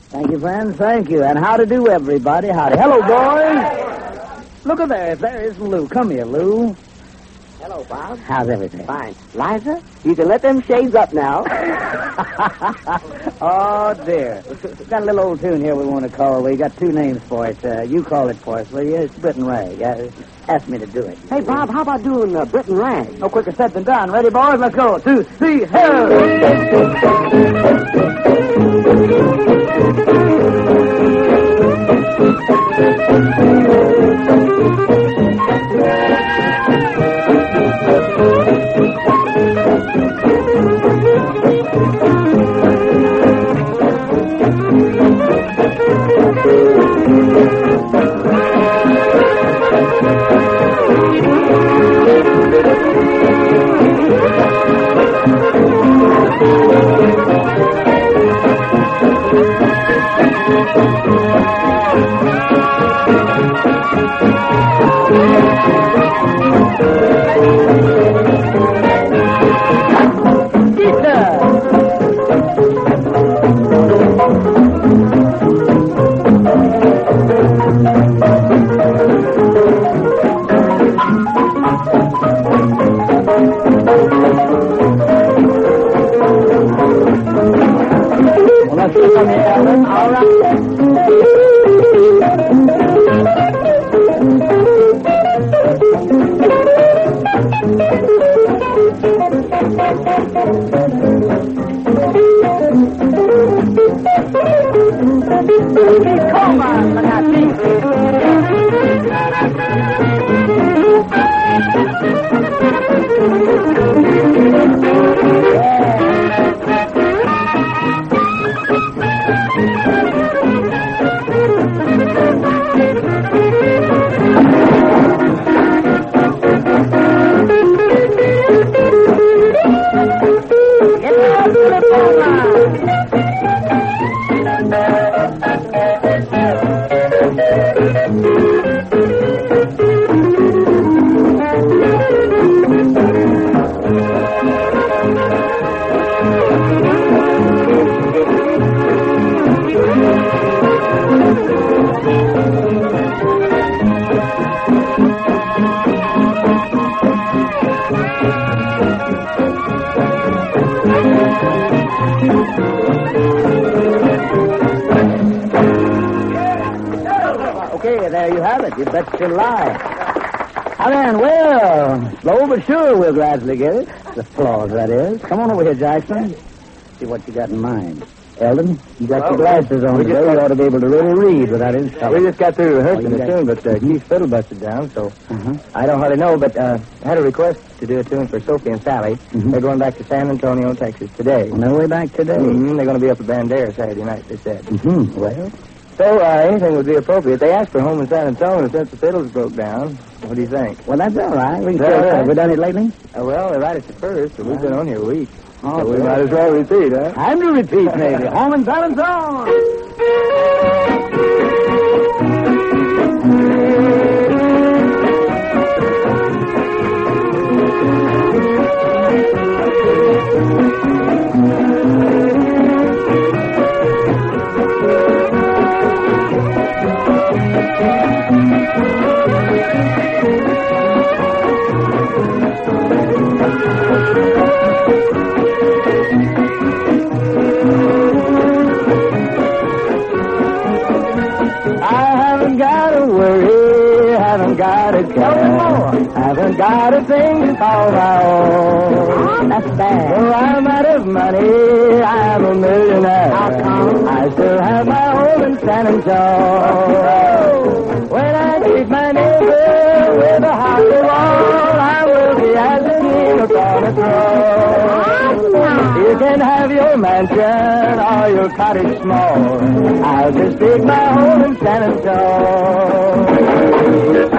Thank you, friends. Thank you. And how to do, everybody. Howdy. Hello, boys. Look at there. There is Lou. Come here, Lou. Hello, Bob. How's everything? Fine. Liza, you can let them shades up now. Oh, dear. We've got a little old tune here we want to call. We got two names for it. You call it for us, will you? It's Brit and Rag. Ask me to do it. Hey, Bob, how about doing Brit and Rag? No quicker said than done. Ready, boys? Let's go. 2, 3, hell! Okay, there you have it. You bet your life. Now then, well, slow but sure we'll gradually get it. The applause, that is. Come on over here, Jackson. See what you got in mind. Eldon, you got your glasses on today. You ought to be able to really read without any trouble. We just got through rehearsing the tune, but Keith's fiddle busted down, so I don't hardly know, but I had a request to do a tune for Sophie and Sally. They're going back to San Antonio, Texas today. On their way back today? They're going to be up at Bandera Saturday night, they said. Well? So anything would be appropriate. They asked for home in San Antonio since the fiddles broke down. What do you think? Well, that's all right. We can All right. Have we done it lately? Well, they write it at first, but we've been on here a week. Oh, So we might as well repeat, huh? Time to repeat, maybe. Home in San Antonio. Haven't got a thing called my own. That's bad. Though I'm out of money, I'm a millionaire. How come? I still have my home in San Antonio. When I meet my neighbor with a hockey ball, I will be as a king upon a throne. You can have your mansion or your cottage small. I'll just take my home in San Antonio.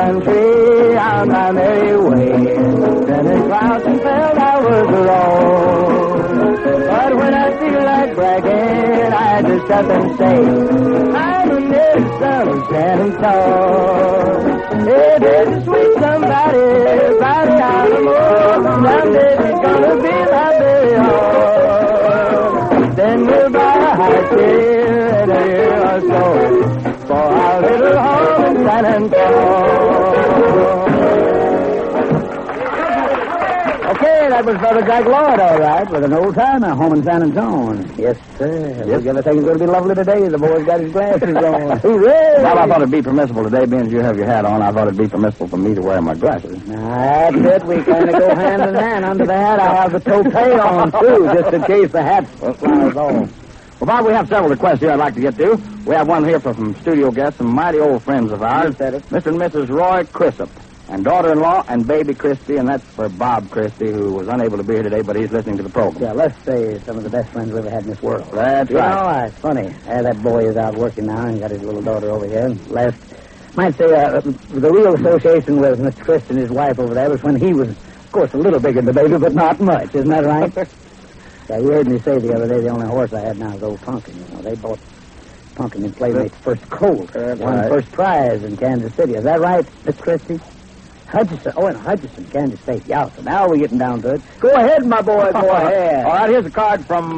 country on my merry way. Spinning clouds and felt I was alone. But when I feel like bragging, I just up and say, I'm a native son of San Antonio. Hey, there's a sweet somebody right down the road. Someday she's gonna be my very own. Then we'll buy a high chair and a year or so for our little home in San Antonio. Okay, that was Brother Jack Lloyd, all right, with an old-timer home in San Antonio. Yes, sir. Yes. Everything's going to be lovely today. The boy's got his glasses on. Hooray! Well, I thought it'd be permissible today, being as you have your hat on. I thought it'd be permissible for me to wear my glasses. That's it. We kind of go hand in hand. Under the hat, I have the toupee on, too, just in case the hat flies off. Well, Bob, we have several requests here I'd like to get to. We have one here from studio guests, some mighty old friends of ours. You said it. Mr. and Mrs. Roy Crisp, and daughter-in-law and baby Christie, and that's for Bob Christie, who was unable to be here today, but he's listening to the program. Yeah, let's say some of the best friends we ever had in this world. That's You right. know, it's funny. That boy is out working now and got his little daughter over here. Might say the real association with Mr. Christie and his wife over there was when he was, of course, a little bigger than the baby, but not much. Isn't that right? Yeah, you heard me say the other day the only horse I had now is old Pumpkin. You know, they bought Pumpkin in Playmate's first colt. Won right. first prize in Kansas City. Is that right, Miss Christie? Hutchinson. Oh, in Hutchinson, Kansas State. Yeah, so now we're getting down to it. Go ahead, my boy. Go ahead. All right, here's a card from...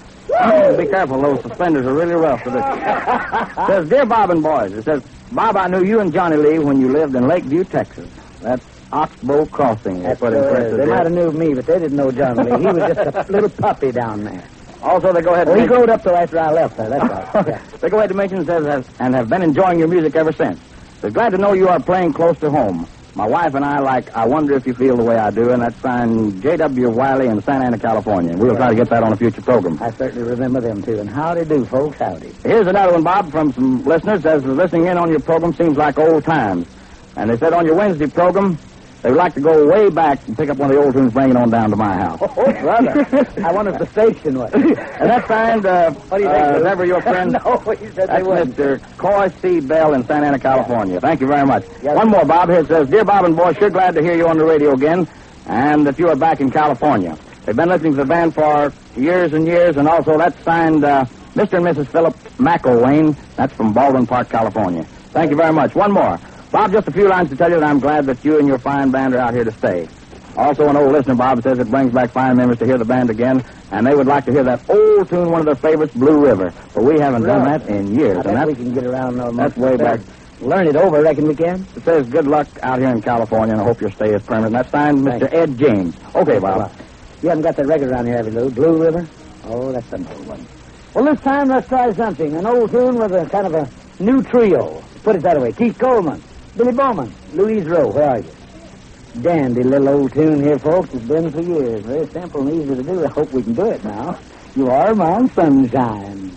be careful, those suspenders are really rough for this. It says, Dear Bob and boys, it says, Bob, I knew you and Johnny Lee when you lived in Lakeview, Texas. That's Oxbow Crossing. They might have knew me, but they didn't know Johnny Lee. He was just a little puppy down there. Also, they go ahead Well, and he growed up till after I left there. That's right. Yeah. They go ahead to mention, says, and have been enjoying your music ever since. They're glad to know you are playing close to home. My wife and I I Wonder If You Feel the Way I Do, and that's signed J.W. Wiley in Santa Ana, California. We'll try to get that on a future program. I certainly remember them, too. And howdy do, folks, howdy. Here's another one, Bob, from some listeners. Says, listening in on your program seems like old times. And they said on your Wednesday program, they would like to go way back and pick up one of the old tunes, bring it on down to my house. Oh, brother. I wonder if the station was. And that's signed, What do you think? is ever your friend? No, he said they That's wouldn't. Mr. Coy C. Bell in Santa Ana, California. Thank you very much. Yes. One more, Bob. Here it says, Dear Bob and boy, sure glad to hear you on the radio again, and that you are back in California. They've been listening to the band for years and years, and also that's signed Mr. and Mrs. Philip McElwain. That's from Baldwin Park, California. Thank you very much. One more. Bob, just a few lines to tell you that I'm glad that you and your fine band are out here to stay. Also, an old listener, Bob, says it brings back fine memories to hear the band again, and they would like to hear that old tune, one of their favorites, Blue River. But we haven't done that in years. I And bet that's, we can get around that's way back. Learn it over, reckon we can? It says good luck out here in California, and I hope your stay is permanent. And that's signed Mr. Thanks. Ed James. Okay, Bob. You haven't got that record around here, have you, Lou? Blue River? Oh, that's an old one. Well, this time let's try something. An old tune with a kind of a new trio. Put it that way. Keith Coleman, Billy Bowman, Louise Rowe. Where are you? Dandy little old tune here, folks. It's been for years. Very simple and easy to do. I hope we can do it now. You are my sunshine.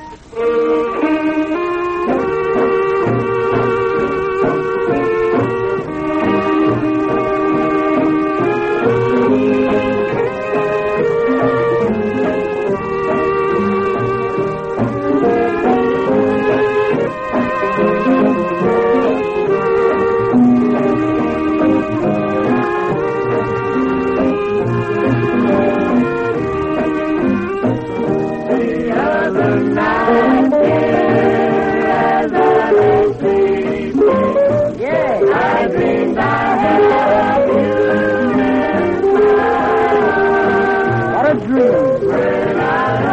What a dream.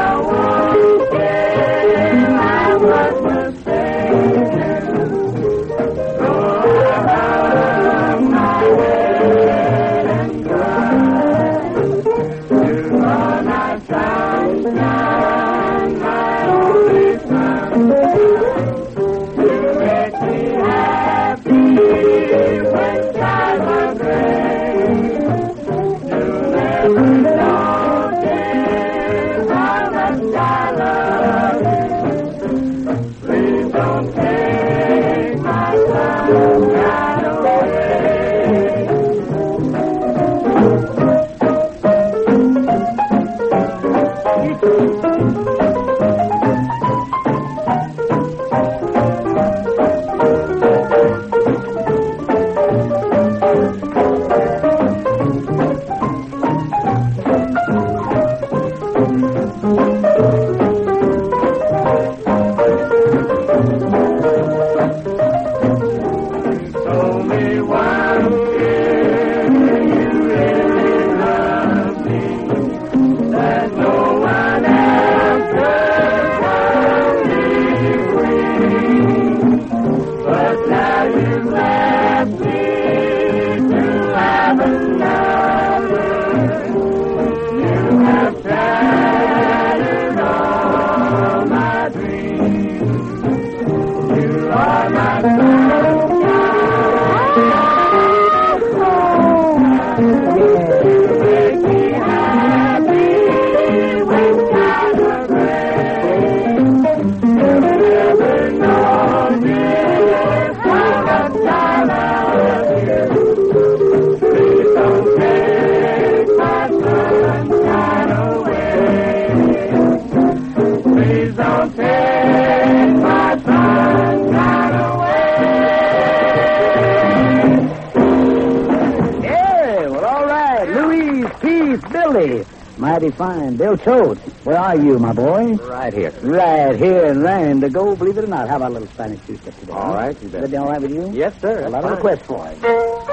Keith, Billy. Mighty fine. Bill Choate, where are you, my boy? Right here. Right here in rain to go, believe it or not. How about a little Spanish two-step today? All right, you bet. Is that all right with you? Yes, sir. A lot of requests for it.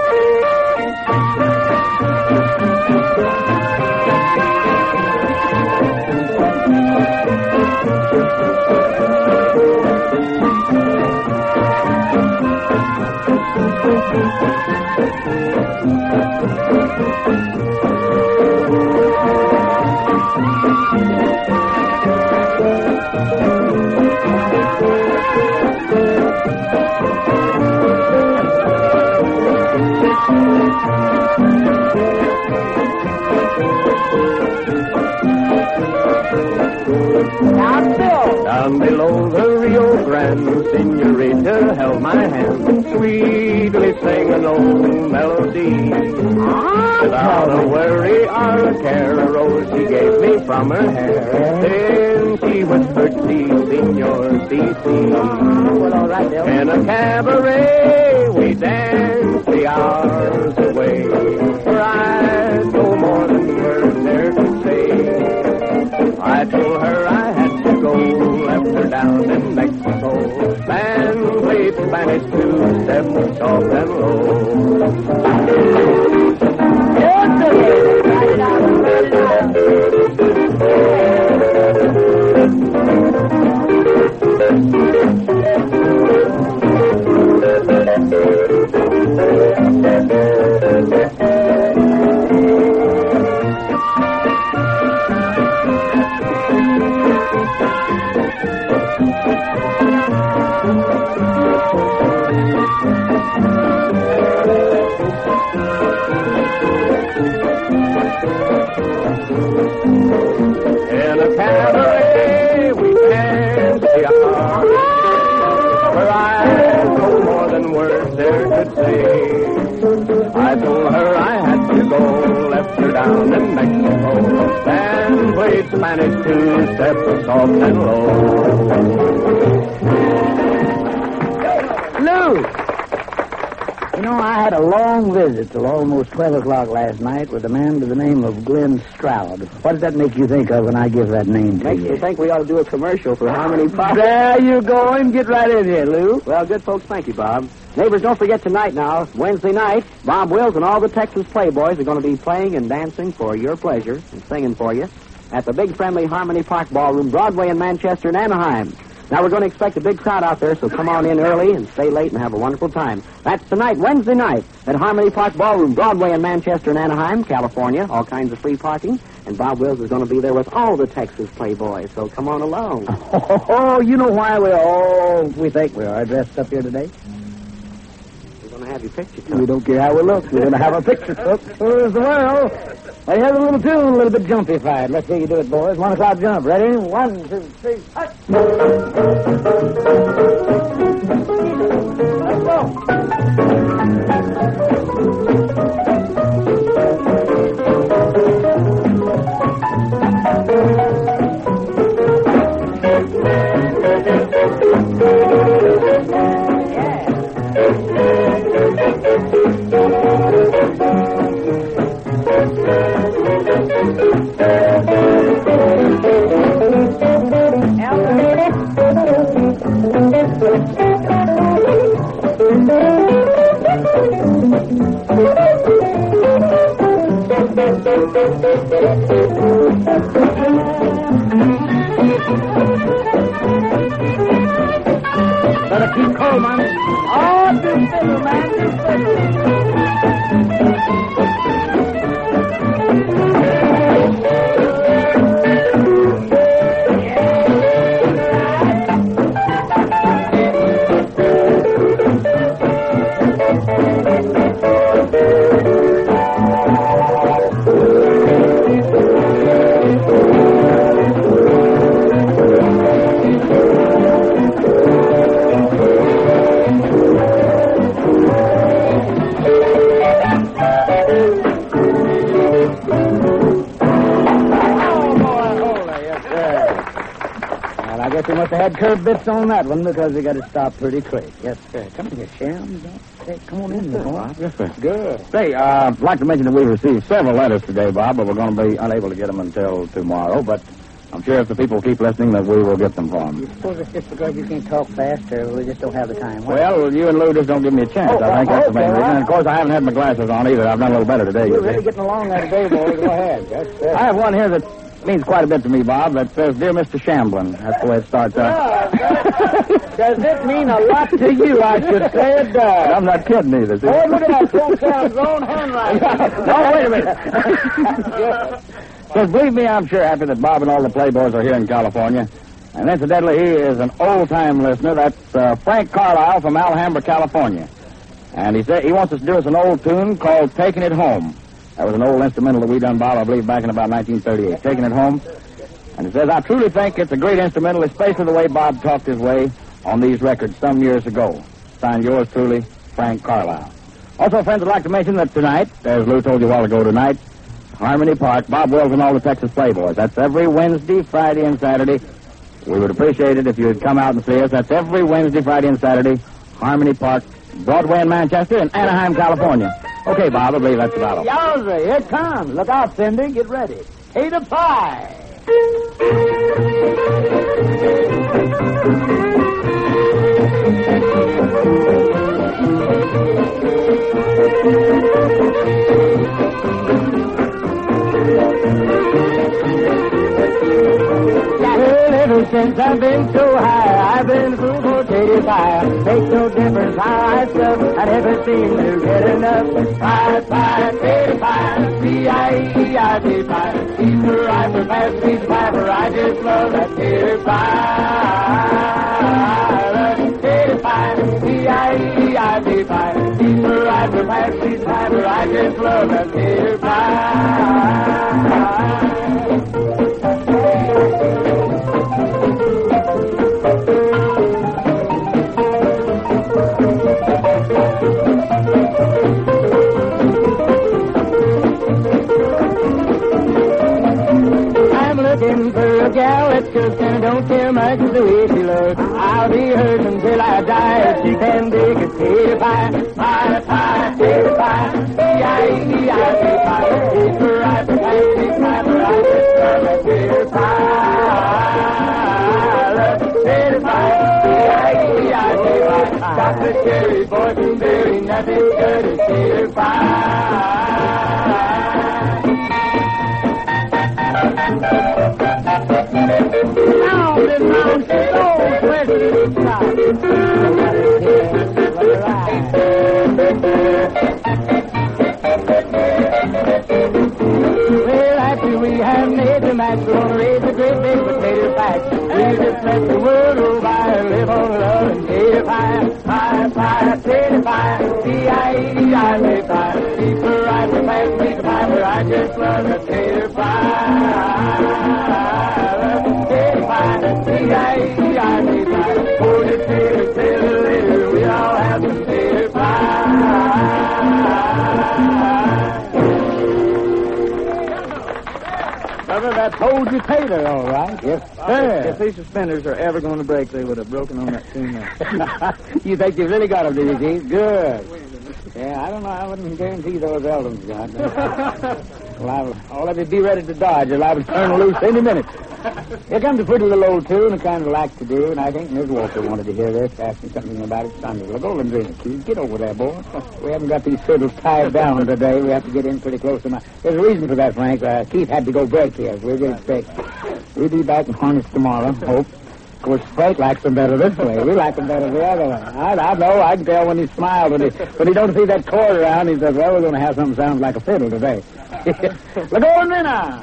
Down below the Rio Grande, Senorita held my hand, sweetly sang an old melody. Without a worry or a care, a rose she gave me from her hair. Then she whispered, "Si, senor, si, si." Well, all right, Bill. In a cabaret, we danced the hours away. Her eyes no more than words there to say. I told her I had to go, left her down in Mexico. Band played Spanish two-step, soft and low. In a cabaret, we danced the hours. Her eyes no more than words there could say. I told her I had to go, left her down in Mexico. Then played Spanish two-step, soft and low. Lou! You know, I had a long visit till almost 12 o'clock last night with a man by the name of Glenn Stroud. What does that make you think of when I give that name to Makes you? me think we ought to do a commercial for Harmony Park. There you go, and get right in here, Lou. Well, good folks, thank you, Bob. Neighbors, don't forget tonight now, Wednesday night, Bob Wills and all the Texas Playboys are going to be playing and dancing for your pleasure and singing for you at the big friendly Harmony Park Ballroom, Broadway in Manchester and Anaheim. Now, we're going to expect a big crowd out there, so come on in early and stay late and have a wonderful time. That's tonight, Wednesday night, at Harmony Park Ballroom, Broadway in Manchester and Anaheim, California. All kinds of free parking. And Bob Wills is going to be there with all the Texas Playboys, so come on along. Oh, you know why we're all, we think we are, dressed up here today? We're going to have your picture We took. don't care how we look. We're going to have a picture took. So is the world. Well, here's a little tune, a little bit jumpy-fied. Let's hear you do it, boys. 1 o'clock jump. Ready? 1, 2, 3, hut. Let's go. Better keep cold, man. Oh, do fiddle, man, do fiddle. guess he must have had curb bits on that one because he got to stop pretty quick. Yes, sir. Come in here, Shams. Hey, come on in, boy. Yes, sir. Good. Say, I'd like to mention that we received several letters today, Bob, but we're going to be unable to get them until tomorrow. But I'm sure if the people keep listening that we will get them for them. You suppose it's just because you can't talk fast or we just don't have the time? Well, you and Lou just don't give me a chance. I think that's the main reason. And, of course, I haven't had my glasses on either. I've done a little better today. You're really getting along there today, boy. Go ahead. Yes, sir. I have one here that means quite a bit to me, Bob, that says, Dear Mr. Shamblin. That's the way it starts out. Does it mean a lot to you, I should say it does? I'm not kidding either. See? Oh, look at that. Full Sam's own handwriting. Oh, wait a minute. Because believe me, I'm sure happy that Bob and all the Playboys are here in California. And incidentally, he is an old-time listener. That's Frank Carlisle from Alhambra, California. And he said he wants us to do us an old tune called Taking It Home. That was an old instrumental that we done, Bob, I believe, back in about 1938. Taking It Home. And he says, I truly think it's a great instrumental, especially the way Bob talked his way on these records some years ago. Signed yours truly, Frank Carlisle. Also, friends, I'd like to mention that tonight, as Lou told you a while ago tonight, Harmony Park, Bob Wills and all the Texas Playboys. That's every Wednesday, Friday, and Saturday. We would appreciate it if you would come out and see us. That's every Wednesday, Friday, and Saturday, Harmony Park, Broadway in Manchester, and Anaheim, California. Okay, Bob, I believe that's about all. Yowza, here it comes. Look out, Cindy. Get ready. Tater pie. Well, ever since I've been so high, I've been food for tater pie. Makes no difference how I suck, I never seem to get enough. Pie, pie, tater pie, P-I-E-I-T pie. He's the riper, past piece piper, I just love that tater pie. Tater pie, P-I-E-I-T pie. He's the riper, past piece piper, I just love that tater pie. Looking for a gal that's just and don't care much the way she looks. I'll be hers until I die if she can dig a tater pie. Pie, pie, tater pie, P-I-E-I-T pie. It's for right for pie, it's pie for right, it's for a tater pie. Tater pie, P-I-E-I-T pie. Chocolate cherry, boysenberry, nothing good as tater pie. Now this round is so pleasant stop. Well, after we have made the match, we're gonna raise a great big potato patch. We'll just let the world go by and live on love and tater pie. Pie, pie, tater pie, P-I-E-I-T pie. Keep her right for past, keep the piper, I just love the tater pie. P-I-E-I-T pie. Hold your tater till later, we all have some tater pie. Brother, that holds your tater, all right. Yes, sir. If these suspenders are ever going to break, they would have broken on that tune there. You think you really got them, do you, Keith? Good. Yeah, I don't know. I wouldn't guarantee those Eldons got them. Well, I'll let me be ready to dodge. I'll have to turn loose any minute. Here comes a pretty little old tune, a kind of like to do, and I think Ms. Walker wanted to hear this, asking something about it Sunday. Well, go and drink it, Keith. Get over there, boy. We haven't got these fiddles tied down today. We have to get in pretty close to my... There's a reason for that, Frank. Keith had to go break here. We're getting fixed. We'll be back in harness tomorrow, hope. Of course, Frank likes them better this way. We like them better the other way. I know. I can tell when he smiles. When he don't see that cord around, he says, well, we're going to have something sound like a fiddle today. Look over me now.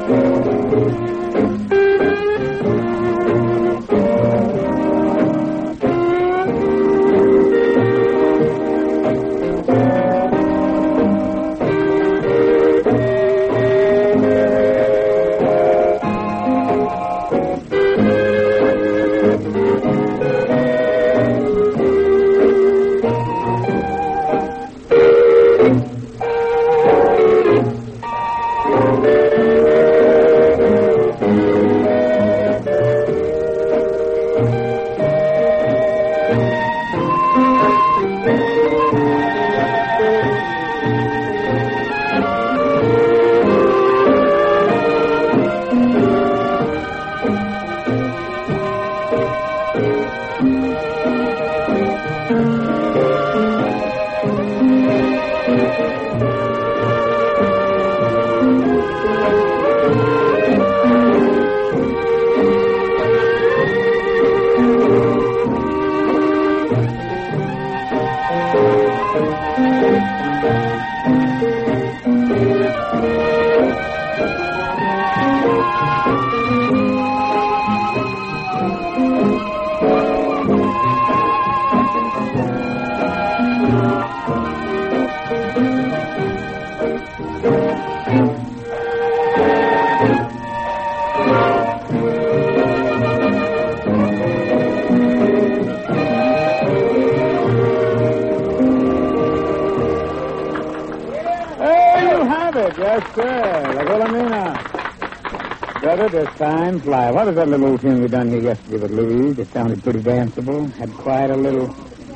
Yes, sir. La Wilhelmina. Brother, does time fly? What was that little old tune we done here yesterday with Louise? It sounded pretty danceable. Had quite a little...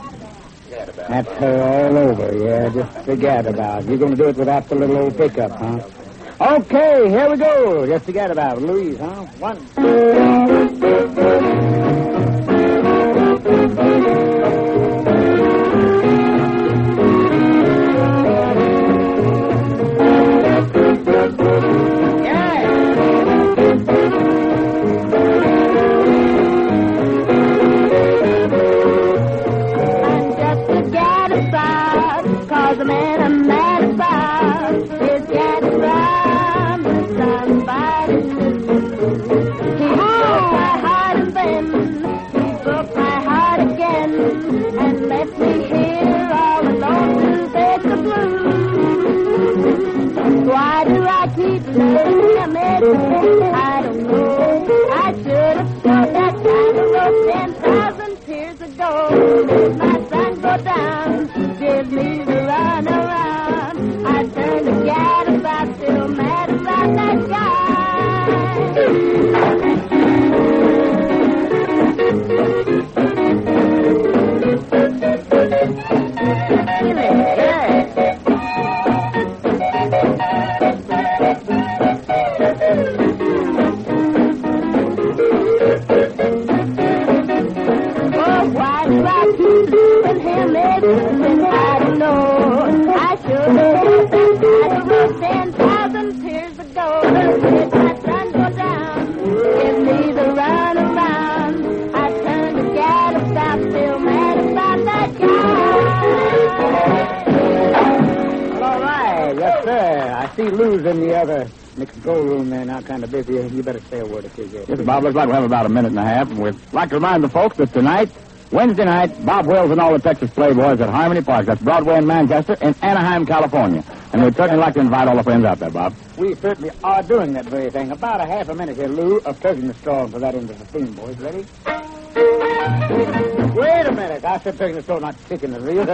That's her all over, yeah. Just forget about it. You're going to do it without the little old pickup, huh? Okay, here we go. Just forget about it. Louise, huh? One. I don't know. I should have thought that time ago 10,000 years ago. Let my sun go down, give me the run around. I turn to gad about, still mad about that I don't know. I should have thought that I wrote 10,000 years ago. Let my sun go down, give me the run around. I turn to gad about, still mad about that guy. All right, yes, sir. I see Lou's in the other mixed gold room there now, kind of busy. You better say a word or two. Yes, Bob, looks like we have about a minute and a half, and we'd like to remind the folks that tonight, Wednesday night, Bob Wills and all the Texas Playboys at Harmony Park. That's Broadway in Manchester in Anaheim, California. And we'd certainly like to invite all the friends out there, Bob. We certainly are doing that very thing. About a half a minute here, Lou, of turning the straw for that end of the theme, boys. Ready? Wait a minute. I said turning the straw, not sticking the reel.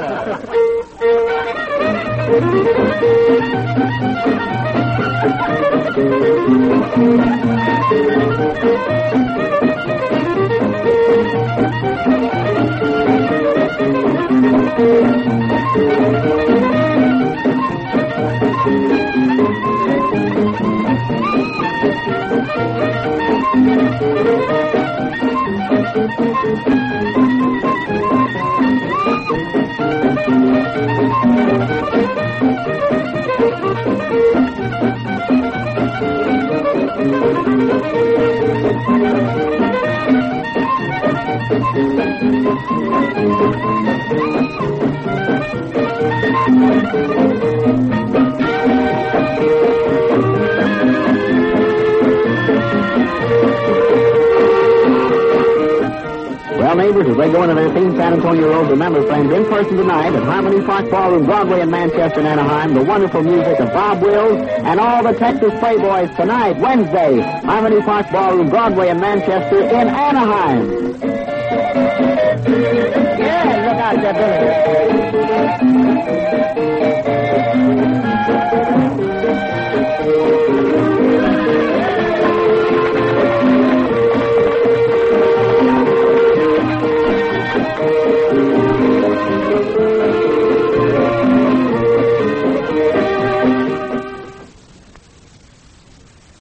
Well, neighbors, as they go into their Team San Antonio Rose, remember, friends, in person tonight at Harmony Park Ballroom, Broadway in Manchester and Anaheim, the wonderful music of Bob Wills and all the Texas Playboys tonight, Wednesday, Harmony Park Ballroom, Broadway in Manchester in Anaheim. Yeah, look out there, Billy.